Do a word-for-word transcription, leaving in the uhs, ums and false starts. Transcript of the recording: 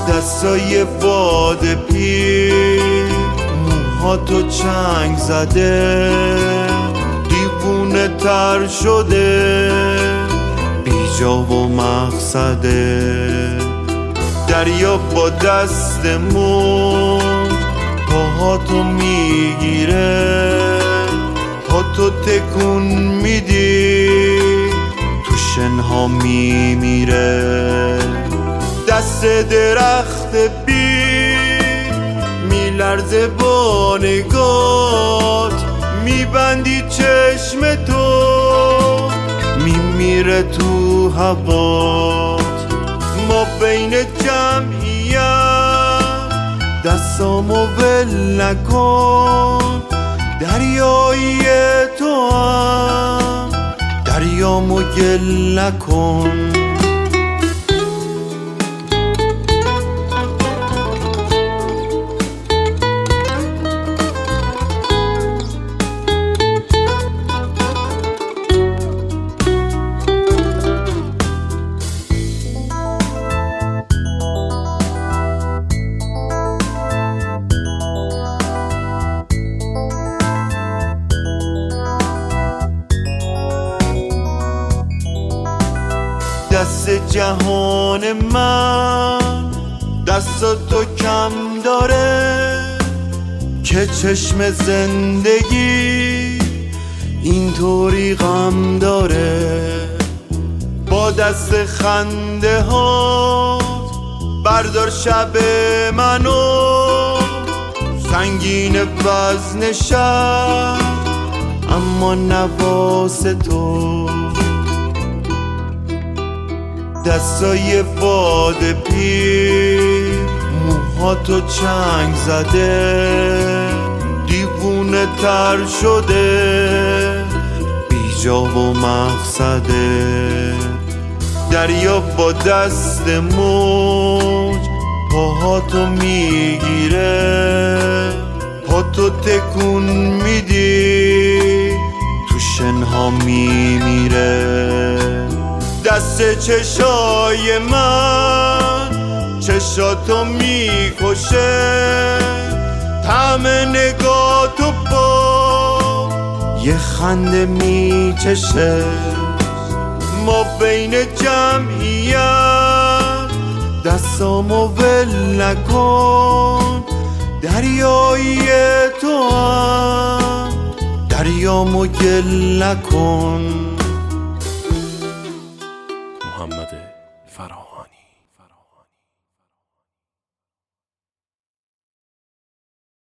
دستای باد پیر، موهاتو چنگ زده، دیوونه تر شده، بیجا و مقصده. دریا با دست موج پاهاتو میگیره، پاتو تکون میدی، تو شنها میمیره. دست درخت بیر میلرزه با نگات، میبندی چشم تو، میمیره تو هوات. ما بین جمعیت دستامو ول نکن، دریایی تو هم دریامو گل نکن. دست جهان من دستاتو کم داره، که چشم زندگی اینطوری غم داره. با دست خنده ها بردار شب منو، سنگین وزن شب اما نواز تو. دستای باد پیر، موهاتو چنگ زده، دیوونه تر شده، بیجا و مقصده. دریا با دست موج پاهاتو میگیره، پاتو تکون میدی، تو شنها میمیره. دست چشای من چشاتو میکشه، طعم نگاهتو با یه خنده میچشه. ما بین جمعیت دستامو ول نکن، دریایی تو هم دریامو گل نکن. محمد فراهانی.